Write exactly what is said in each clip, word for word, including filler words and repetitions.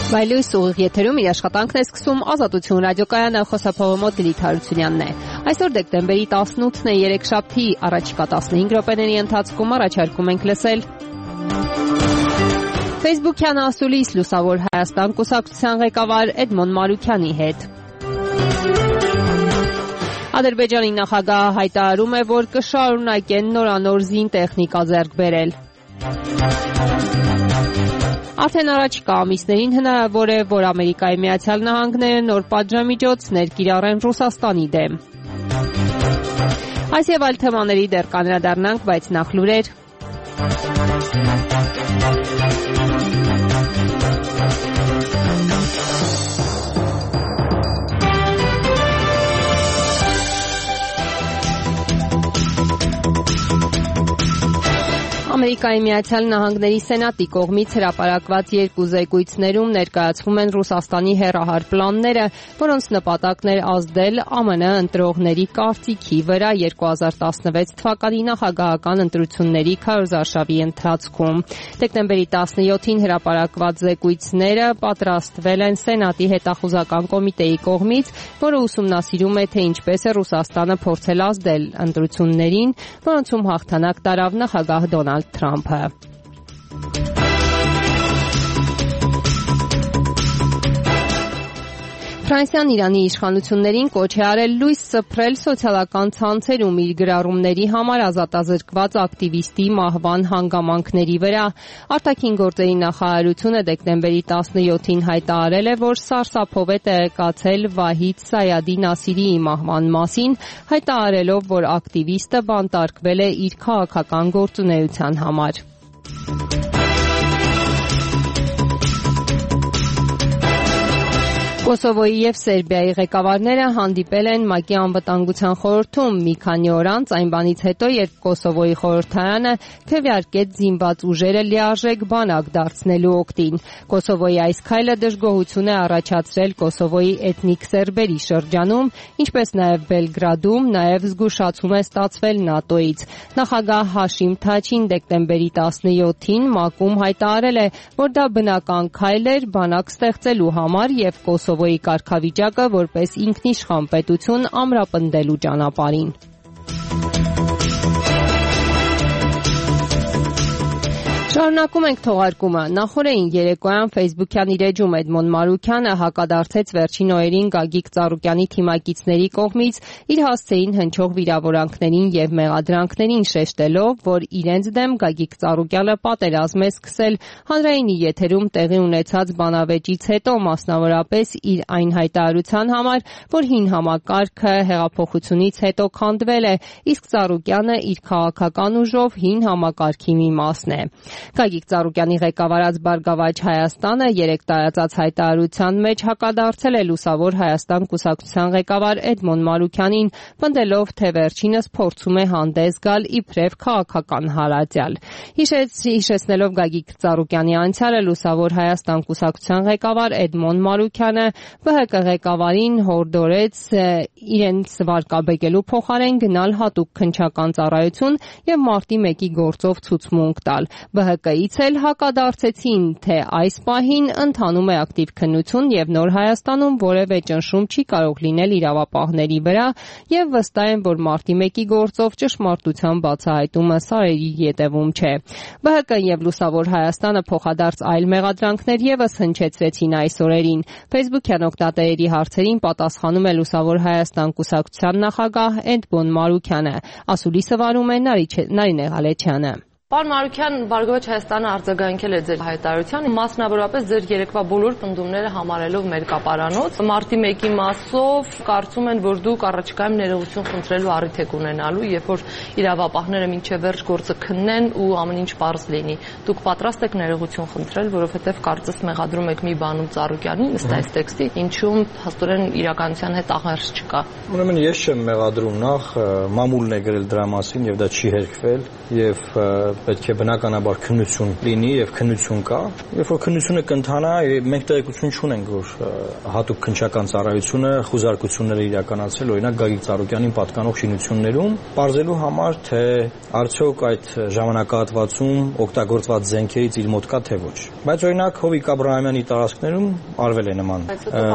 Վայլույս ուղիղ եթերում իր աշխատանքն է սկսում Ազատություն ռադիոկայանը, խոսափողը մոտ Լիլիթ Հարությունյանն է։ Այսօր դեկտեմբերի տասնութն է, երեքշաբթի, առաջիկա տասնհինգ րոպեների ընթացքում առաջարկում ենք լսել Facebook-յան ասուլիս Լուսավոր Հայաստան կուսակցության ղեկավար Էդմոն Մարուքյանի հետ։ Ադրբեջանի նախագահը հայտարարում է, որ կշարունակեն նորանոր զինտեխնիկա ձեռք բերել։ Արդեն առաջիկա ամիսներին հնարավոր է, որ Ամերիկայի Միացյալ Նահանգները նոր պատժամիջոցներ կիրառեն Ռուսաստանի դեմ։ Այս եւ այլ թեմաների դեռ կանդրադառնանք, բայց նախ լուրեր։ Ամերիկայի Միացյալ Նահանգների Սենատի կողմից հրապարակված երկու զեկույցներում ներկայացվում են Ռուսաստանի հեռահար պլանները, որոնց նպատակն էր ազդել ԱՄՆ ընտրողների կարծիքի վրա երկու հազար տասնվեց թվականի նախագահական ընտրությունների քարոզարշավի ընթացքում։ Դեկտեմբերի տասնյոթին հրապարակված զեկույցները պատրաստվել են Սենատի հետախուզական կոմիտեի կողմից, որը ուսումնասիրում է, թե ինչպես է Ռուսաստանը փորձել ազդել ընտրություններին, որոնցում հաղթանակ տարավ նախագահ Դոնալդ Թրամփը։ Ֆրանսիան Իրանի իշխանություններին կոչ է արել լույս սփռել սոցիալական ցանցերում իր գրառումների համար ազատազրկված ակտիվիստի մահվան հանգամանքների վրա։ Արտաքին գործերի նախարարությունը դեկտեմբերի տասնյոթին հայտարարել է, որ սարսափով է տեղեկացել Վահիդ Սայադի Նասիրիի մահվան մասին, հայտարարելով, որ ակտիվիստը բանտարկվել է իր քաղաքական գործունեության համար։ Կոսովոյի և Սերբիայի ղեկավարները հանդիպել են ՄԱԿ-ի անվտանգության խորհրդում մի քանի օր անց այն բանից հետո, երբ Կոսովոյի խորհրդարանը քվեարկեց զինված ուժերը լիարժեք բանակ դարձնելու օգտին։ Կոսովոյի այս քայլը դժգոհություն է առաջացրել Կոսովոյի էթնիկ սերբերի շրջանում, ինչպես նաև Բելգրադում, նաև զգուշացում է ստացվել ՆԱՏՕ-ից։ Նախագահ Հաշիմ Թաչին դեկտեմբերի տասնյոթին ՄԱԿ-ում հայտարարել է, որ դա բնական քայլ էր բանակ ստեղծելու համար և Կոսովոյի կարգավիճակը որպես ինքնիշխան պետություն ամրապնդելու ճանապարհին։ Շարունակում ենք թողարկումը։ Նախորդին երեկոյան Facebook-յան իր էջում Էդմոն Մարուքյանը հակադարձեց վերջին օրերին Գագիկ Ծառուկյանի թիմակիցների կողմից իր հասցեին հնչող վիրավորանքներին եւ մեղադրանքներին, շեշտելով, որ իրենց դեմ Գագիկ Ծառուկյանը պատերազմ է սկսել հանրայինի եթերում տեղի ունեցած բանավեճից հետո, մասնավորապես իր այն հայտարարության համար, որ հին համակարգը հեղափոխությունից հետո քանդվել է, իսկ Ծառուկյանը իր քաղաքական ուժով հին համակարգի մի մասն է։ Գագիկ Ծառուկյանի ղեկավարած Բարգավաճ Հայաստանը երեք տարածած հայտարարության մեջ հակադարձել է Լուսավոր Հայաստան կուսակցության ղեկավար Էդմոն Մարուքյանին, պնդելով, թե վերջինս փորձում է հանդես գալ իբրև քաղաքական հարատյալ։ Հիշեցնելով Գագիկ Ծառուկյանի անցյալը, Լուսավոր Հայաստան կուսակցության ղեկավար Էդմոն Մարուքյանը ԲՀԿ ղեկավարին հորդորեց իրենց վարկաբեկելու փոխարեն գնալ հատուկ քննչական ծառայություն եւ մարտի մեկի գործով ցուցմունք տալ։ ԲՀԿ-ից էլ հակադարձեցին, թե այս պահին ընթանում է ակտիվ քննություն եւ Նոր Հայաստանում որևէ ճնշում չի կարող լինել իրավապահների վրա եւ վստահ են, որ մարտի մեկի գործով ճշմարտության բացահայտումը սարերի ետևում չէ։ ԲՀԿ-ն եւ Լուսավոր Հայաստանը փոխադարձ այլ մեղադրանքներ եւս հնչեցրեցին այս օրերին։ Facebook-յան օգտատերերի հարցերին պատասխանում է Լուսավոր Հայաստան կուսակցության նախագահ Էդմոն Մարուքյանը։ Ասուլիսը վարում է Նարինե Ղալեչյանը։ Պարոն Մարուքյան, Բարգավաճ Հայաստանը արձագանքել է ձեր հայտարարությանը, մասնավորապես ձեր երեկվա բոլոր պնդումները համարելով մերկապարանոց։ Մարտի մեկի մասով կարծում են, որ դուք առաջիկայում ներողություն խնդրելու առիթ եք ունենալու, երբ որ իրավապահները մինչև վերջ գործը քննեն ու ամեն ինչ պարզ լինի։ Դուք պատրաստ եք ներողություն խնդրել, որովհետև կարծես մեղադրում եք մի բանում Ծառուկյանին, ըստ այս տեքստի, ինչում հաստորեն իրականության հետ աղերս չկա։ Ուրեմն ես չեմ մեղադրում, նախ մամուլն է գրել դրա մասին եւ դա չի հերքվել եւ պետք է բնականաբար քննություն լինի եւ քննություն կա։ Երբ որ քննությունը կընթանա, մենք տեղեկություն չունենք, որ հատուկ քննչական ծառայությունը խուզարկությունները իրականացրել, օրինակ Գագիկ Ծառուկյանին պատկանող շինություններում, բարձելու համար, թե արդյոք այդ ժամանակահատվածում օգտագործված զենքերից իր մոտ կա թե ոչ։ Բայց օրինակ Հովիկ Աբրահամյանի տարածքներում արվել է նման։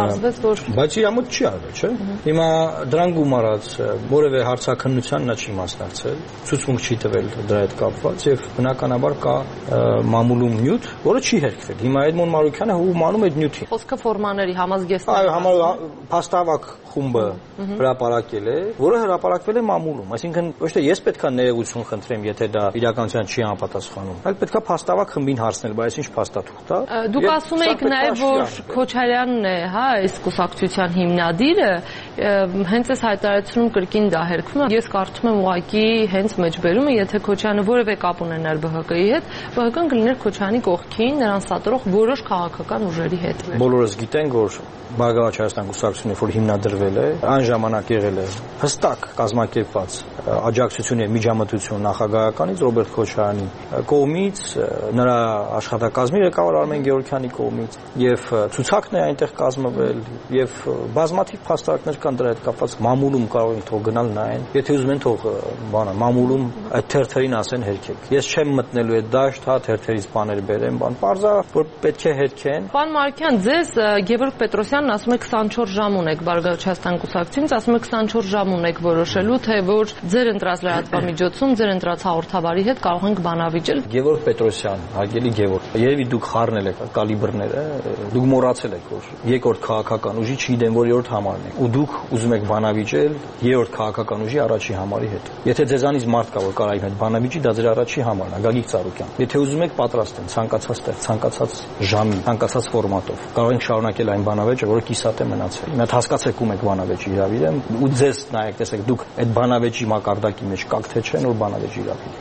Բայց իր մոտ չի արվել, չէ՞։ Հիմա դրան գումարած որևէ հարցաքննության նա չի մասնակցել, ցուցմունք չի տվել դրա հետ կապված եւ բնականաբար կա մամուլում նյութ, որը չի հերքվել։ Հիմա Էդմոն Մարուկյանը հումանում այդ նյութի։ Խոսքը ֆորմաների համազգեստների։ Այո, համար փաստավակ խումբը հրապարակել է, որը հրապարակվել է մամուլում։ Այսինքն ոչ թե ես պետքա ներողություն խնդրեմ, եթե դա իրականության չի համապատասխանում, այլ պետքա փաստավակ խմբին հարցնել, բայց ինչ փաստաթուղթ տա։ Դուք ասում եք նաև, որ Քոչարյանն է, հա, այս կուսակցության հիմնադիրը, հենց այս հայտարարությունում կրկին դա հերքվում է։ Ես կարծում եմ ուղղակի հենց մեջբերումը, եթե Քոչարյանը որևէ կապ ունենար ԲՀԿ-ի հետ, ԲՀԿ-ն կլիներ Քոչարյանի կողքին, նրան սատարող որոշ քաղաքական ուժերի հետ։ Բոլորս գիտենք, որ Բարգավաճ Հայաստան կուսակցությունը, որ հիմնադրվել է, այն ժամանակ եղել է հստակ կազմակերպված աջակցություն եւ միջամտություն նախագահականից Ռոբերտ Քոչարյանի կողմից, նրա աշխատակազմի ղեկավար Արմեն Գեորգյանի կողմից, եւ ցուցակն է այնտեղ կազմվել, եւ բազմաթիվ փաստարկներ կան դրա հետ կապված։ Մամուլում կարող են թող գնալ նայեն, եթե ուզում են թող բանը մամուլում այդ թերթերին ասեն հերքեք։ Ես չեմ մտնելու այդ դաշտ, հա, թերթերից բաներ բերեմ, բան, բարձա որ պետք է հերքեն։ Պարոն Մարուկյան, ձեզ Գևորգ Պետրոսյանն ասում է քսանչորս ժամ ունեք Բարգավաճ Հայաստան կուսակցությունից, ասում է քսանչորս ժամ ունեք որոշելու, թե որ ձեր ընտրած լրատվամիջոցում, ձեր ընտրած հաղորդավարի հետ կարող ենք բանավիճել։ Գևորգ Պետրոսյան, հարգելի Գևորգ, երևի դուք խառնել եք կալիբրները, դուք մոռացել եք, որ երկրորդ քաղաքական ուժի չգիտեմ որ երրորդ համարն է, ու դուք ուզում եք բանավիճել երրորդ քաղաքական ուժի առաջի համարի հետ։ Եթե ձեզանից մարդ կա, որ կարող է այդ բանավիճի, դա ձեր առաջի համարն է, Գագիկ Ծառուկյան։ Եթե ուզում եք պատրաստ են ցանկացած տեղ, ցանկացած ժամի, ցանկացած ֆորմատով, կարող ենք շարունակել այն բանավեճը, որը կիսատ է մնացել։ Մի հատ հասկացեք ում եք բանավեճի իրավիրը, ու ձեզ նայեք, տեսեք, դուք այդ բանավեճի մակարդակի մեջ կաք թե չէ, նոր բանավեճի իրավիրը։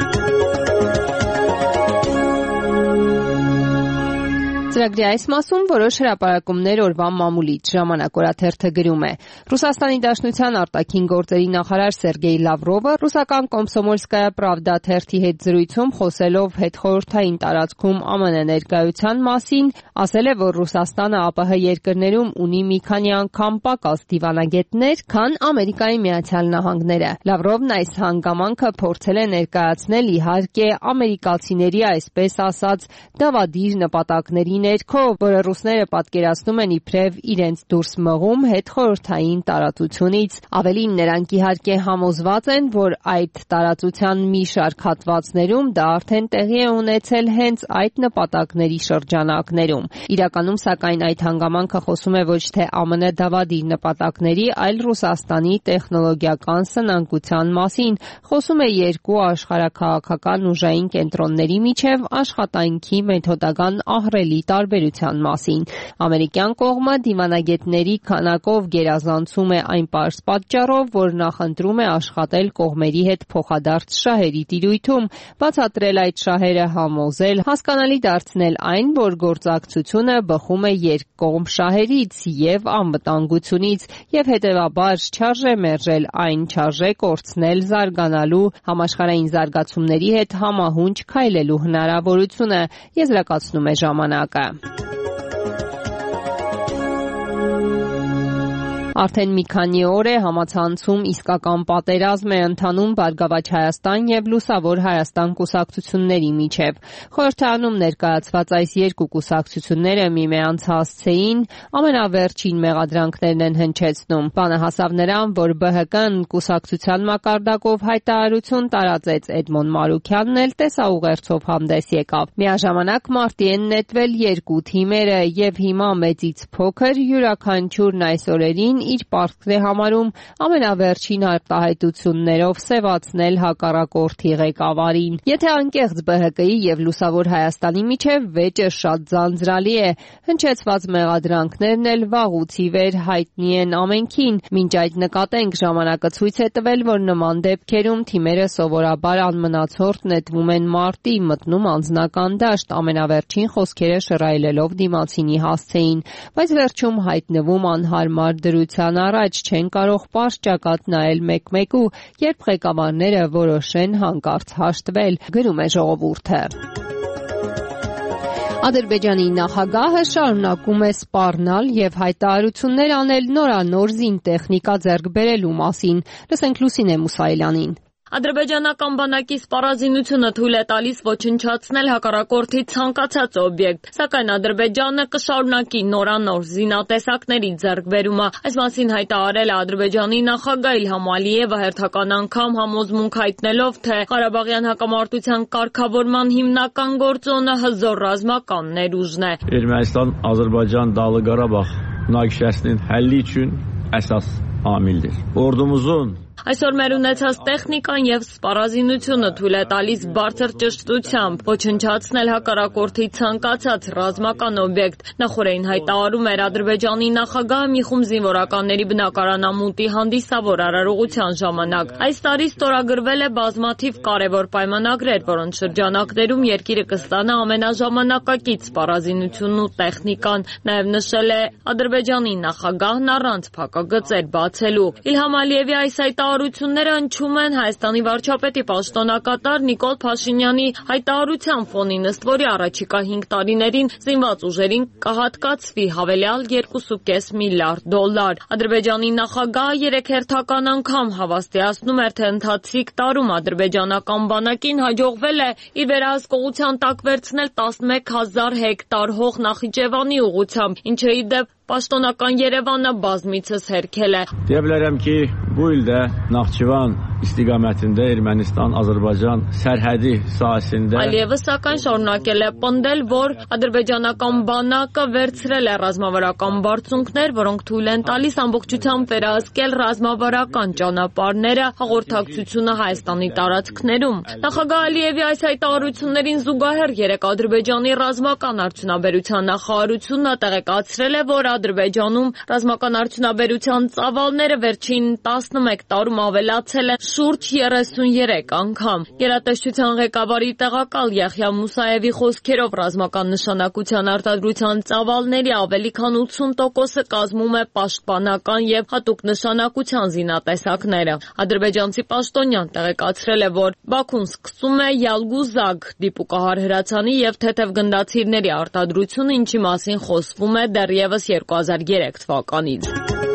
Ծրագրի այս մասում որոշ հրապարակումներ օրվա մամուլից ժամանակ օրաթերթը գրում է. Ռուսաստանի Դաշնության արտաքին գործերի նախարար Սերգեյ Լավրովը ռուսական Կոմսոմոլսկայա Պրավդա թերթի հետ զրույցում խոսելով հետխորհրդային տարածքում ԱՄՆ ներկայության մասին ասել է, որ Ռուսաստանը ԱՊՀ երկրներում ունի մի քանի անգամ պակաս դիվանագետներ, քան Ամերիկայի Միացյալ Նահանգները։ Լավրովն այս հանգամանքը փորձել է ներկայացնել իհարկե ամերիկացիների այսպես ասած դավադիր նպատակների ներքո, որը ռուսները պատկերացնում են իբրև իրենց դուրս մղում հետխորհրդային տարածությունից։ Ավելին, նրանք իհարկե համոզված են, որ այդ տարածության մի շարք հատվածներում դա արդեն տեղի է ունեցել հենց այդ նպատակների շրջանակներում։ Իրականում, սակայն, այդ հանգամանքը խոսում է ոչ թե ԱՄՆ դավադիր նպատակների, այլ Ռուսաստանի տեխնոլոգիական սնանկության մասին, խոսում է երկու աշխարհաքաղաքական ուժային կենտրոնների միջև աշխատանքի մեթոդական ահռելի տարբերության մասին։ Ամերիկյան կողմը դիվանագետների քանակով գերազանցում է այն պարզ պատճառով, որ նախընտրում է աշխատել կողմերի հետ փոխադարձ շահերի տիրույթում, բացատրել այդ շահերը, համոզել, հասկանալի դարձնել այն, որ գործակցությունը բխում է երկկողմ շահերից եւ անվտանգությունից, եւ հետեւաբար չարժե մերժել այն, չարժե կորցնել զարգանալու համաշխարհային զարգացումների հետ համահունչ քայլելու հնարավորությունը, եզրակացնում է ժամանակը։ Արդեն մի քանի օր է համացանցում իսկական պատերազմ է ընթանում Բարգավաճ Հայաստան եւ Լուսավոր Հայաստան կուսակցությունների միջև։ Խորհրդարանում ներկայացված այս երկու կուսակցությունները միմյանց հասցեին ամենավերջին մեղադրանքներն են հնչեցնում։ Բանը հասավ նրան, որ ԲՀԿ-ն կուսակցության մակարդակով հայտարարություն տարածեց, Էդմոն Մարուկյանն էլ տեսաուղերձով հանդես եկավ։ Միաժամանակ մարտի են նետվել երկու թիմերը եւ հիմա մեծից փոքր յուրաքանչյուրն այս օրերին իր պարտքն է համարում ամենավերջին արտահայտություններով սևացնել հակառակորդի ղեկավարին։ Եթե անկեղծ ԲՀԿ-ի եւ Լուսավոր Հայաստանի միջև վեճը շատ ձանձրալի է, հնչեցված մեղադրանքներն էլ վաղուց ի վեր հայտնի են ամենքին։ Մինչ այդ նկատենք, ժամանակը ցույց է տվել, որ նման դեպքերում թիմերը սովորաբար անմնացորդ նետվում են մարտի, մտնում անձնական դաշտ, ամենավերջին խոսքերը շռայլելով դիմացինի հասցեին, բայց վերջում հայտնվում անհարմար դրությամբ հաջողության առաջ չեն կարող պարզ ճակատ նայել մեկ-մեկու, երբ ղեկավարները որոշեն հանկարծ հաշտվել, գրում է ժողովուրդը։ Ադրբեջանի նախագահը շարունակում է սպառնալ եւ հայտարարություններ անել նորանոր զինտեխնիկա ձեռք բերելու մասին։ Լսենք Լուսինե Մուսայելյանին։ Ադրբեջանական բանակի սպառազինությունը թույլ է տալիս ոչնչացնել հակառակորդի ցանկացած օբյեկտ, սակայն Ադրբեջանը կշարունակի նորանոր զինատեսակների ձեռքբերումը։ Այս մասին հայտարարել է Ադրբեջանի նախագահ Իլհամ Ալիևը հերթական անգամ համոզմունք հայտնելով, թե Ղարաբաղյան հակամարտության կարգավորման հիմնական գործոնը հզոր ռազմական ներուժն է։ Ermənistan-Azərbaycan Dağlıq Qarabağ münaqişəsinin həlli üçün əsas amildir. Ordumuzun Այսօր մեր ունեցած տեխնիկան եւ սպառազինությունը թույլ է տալիս բարձր ճշտությամբ ոչնչացնել հակառակորդի ցանկացած ռազմական օբյեկտ։ Նախորդին հայտարարում էր Ադրբեջանի նախագահը մի խումբ զինվորականների բնակարանամուտի հանդիսավոր արարողության ժամանակ։ Այս տարի ստորագրվել է բազմաթիվ կարևոր պայմանագրեր, որոնց շրջանակներում երկիրը կստանա ամենաժամանակակից սպառազինությունն ու տեխնիկան։ Նաեւ նշել է Ադրբեջանի նախագահն առանց փակագծեր բացելու։ Իլհամ Ալիևի այս հայտարարությունները հնչում են Հայաստանի վարչապետի պաշտոնակատար Նիկոլ Փաշինյանի հայտարարության ֆոնին, ըստ որի առաջիկա հինգ տարիներին զինված ուժերին կհատկացվի հավելյալ երկու կես միլիարդ դոլար։ Ադրբեջանի նախագահը երեք հերթական անգամ հավաստիացնում էր, թե ընթացիկ տարում ադրբեջանական բանակին հաջողվել է իր վերահսկողության տակ վերցնել տասնմեկ հազար հեկտար հող Նախիջևանի ուղղությամբ, ինչը ի դեպ պաշտոնական Երևանը բազմիցս հերքել է։ Deyə bilərəm ki, bu ildə Naxçıvan istiqamətində Ermənistan-Azərbaycan sərhədi sahəsində Ալիևը սակայն շարունակել է պնդել, որ ադրբեջանական բանակը վերցրել է ռազմավարական բարձունքներ, որոնք թույլ են տալիս ամբողջությամբ վերահսկել ռազմավարական ճանապարհները, հաղորդակցությունը Հայաստանի տարածքներում։ Նախագահ Ալիևի այս հայտարարություններին զուգահեռ երեք Ադրբեջանի ռազմական արդյունաբերության նախարարությունը տեղեկացրել է, որ Ադրբեջանում ռազմական արդյունաբերության ծավալները վերջին տասնմեկ տարում ավելացել են շուրջ երեսուներեք անգամ։ Գերատեսչության ղեկավարի տեղակալ Յախյա Մուսայևի խոսքերով ռազմական նշանակության արտադրության ծավալների ավելի քան ութսուն տոկոսը կազմում է պաշտպանական եւ հատուկ նշանակության զինատեսակները։ Ադրբեջանցի պաշտոնյան տեղեկացրել է, որ Բաքուն սկսում է Յալգուզագ դիպուկահար հրացանի եւ թեթեւ գնդացիրների արտադրությունը, ինչի մասին խոսվում է դեռևս երկու հազար երեք թվականից։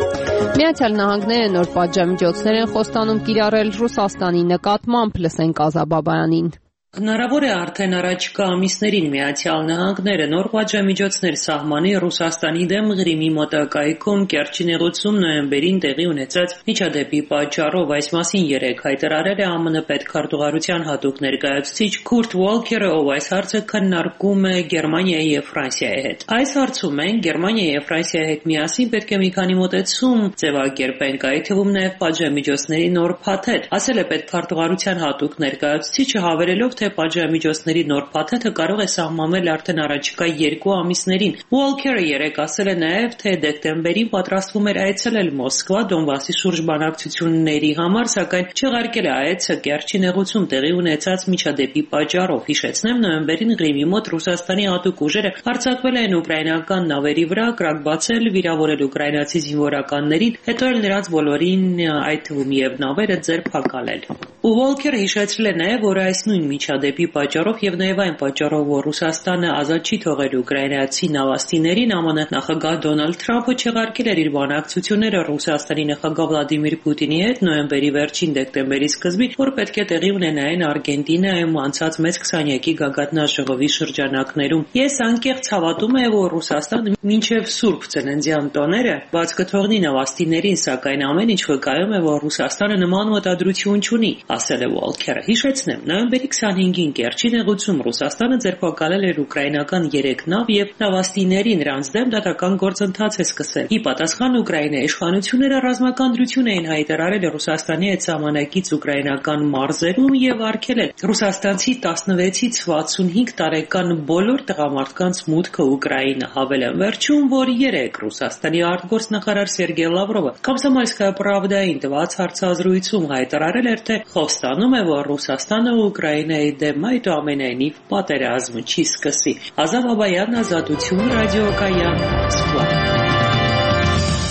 Միացյալ Նահանգները նոր պատժամիջոցներ են խոստանում կիրառել Ռուսաստանի նկատմամբ, լսենք Ազա Բաբայանին։ Հնարավոր է արդեն առաջիկա ամիսներին Միացյալ Նահանգները նոր պատժամիջոցներ սահմանի Ռուսաստանի դեմ Ղրիմի մոտակայքում Կերչի նեղուցում նոյեմբերին տեղի ունեցած միջադեպի պատճառով։ Այս մասին երեկ հայտարարել է ԱՄՆ պետքարտուղարության հատուկ ներկայացուցիչ Քուրտ Ուոլքերը, ով այս հարցը քննարկում է Գերմանիայի եւ Ֆրանսիայի հետ։ Այս հարցում են Գերմանիայի եւ Ֆրանսիայի հետ միասին պետք է մի քանի մոտեցում ձևակերպենք, այդ թվում նաեւ պատժամիջոցների նոր փաթեթ, ասել է պետքարտուղարության հատուկ ներկայացուցիչը, հավելելով, թե պատժամիջոցների նոր փաթեթը կարող է սահմանվել արդեն առաջիկա երկու ամիսներին։ Ուոլքերը երեկ ասել է նաև, թե դեկտեմբերին պատրաստվում էր այցելել Մոսկվա Դոնբասի շուրջ բանակցությունների համար, սակայն չեղարկել է այցը Կերչի նեղուցում տեղի ունեցած միջադեպի պատճառով։ Հիշեցնեմ, նոյեմբերին Ղրիմի մոտ Ռուսաստանի հատուկ ուժերը հարձակվել են ուկրաինական նավերի վրա, կրակ բացել, վիրավորել ուկրաինացի զինվորականներին, հետո էլ նրանց բոլորին, այդ թվում եւ նավերը ձերբակալել։ Ուոլքերը հիշեցրել է նաև, որ այս նույն միջադեպի պատճառով եւ նաեւ այն պատճառով, որ Ռուսաստանը ազատ չի թողել ուկրաինացի նավաստիներին, ԱՄՆ նախագահ Դոնալդ Թրամփը չեղարկել էր իր բանակցությունները Ռուսաստանի նախագահ Վլադիմիր Պուտինի հետ նոյեմբերի վերջին դեկտեմբերի սկզբին, որ պետք է տեղի ունենային Արգենտինայում անցած մեծ քսաներկի գագաթնաժողովի շրջանակներում։ Ես անկեղծ հավատում եմ, որ Ռուսաստանը մինչև Սուրբ Ծննդյան տոները բաց կթողնի նավաստիներին, սակայն ամեն ինչ վկայում է, որ Ռուսաստանը նման մտադրություն չունի, ասել է Ուոլքերը։ Հիշեցնեմ, նոյեմբերի քսանհինգին Կերչի նեղուցում Ռուսաստանը ձերբակալել էր ուկրաինական երեք նավ եւ նավաստիների, նրանց դեմ դատական գործընթաց է սկսել։ Ի պատասխան Ուկրաինայի իշխանությունները ռազմական դրություն էին հայտարարել Ռուսաստանի հետ սահմանակից ուկրաինական մարզերում եւ արգելել ռուսաստանցի տասնվեցից վաթսունհինգ տարեկան բոլոր տղամարդկանց մուտքը Ուկրաինա։ Հավելեմ վերջում, որ երեք Ռուսաստանի արտգործնախարար Սերգեյ Լավրովը Կոմսոմոլսկայա պրավդային տված հարցազրույցում հայտարարել էր, թե խոստանում է, որ Ռուսաստանը Ուկրաինայի դեմ այդուամենայնիվ պատերազմ չի սկսի։ Ազա Բաբայան, Ազատություն, ռադիոկայան, Մոսկվա։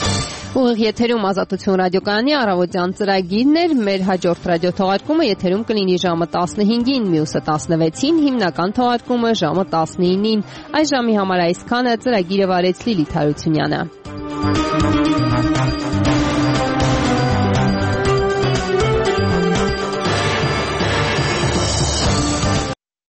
Ուղիղ եթերում Ազատություն ռադիոկայանի առավոտյան ծրագիրն էր, մեր հաջորդ ռադիոթողարկումը եթերում կլինի ժամը տասնհինգին, մյուսը տասնվեցին, հիմնական թողարկումը ժամը տասնինին։ Այս ժամի համար այսքանը, ծրագիրը վարեց Լիլիթ Հարությունյանը։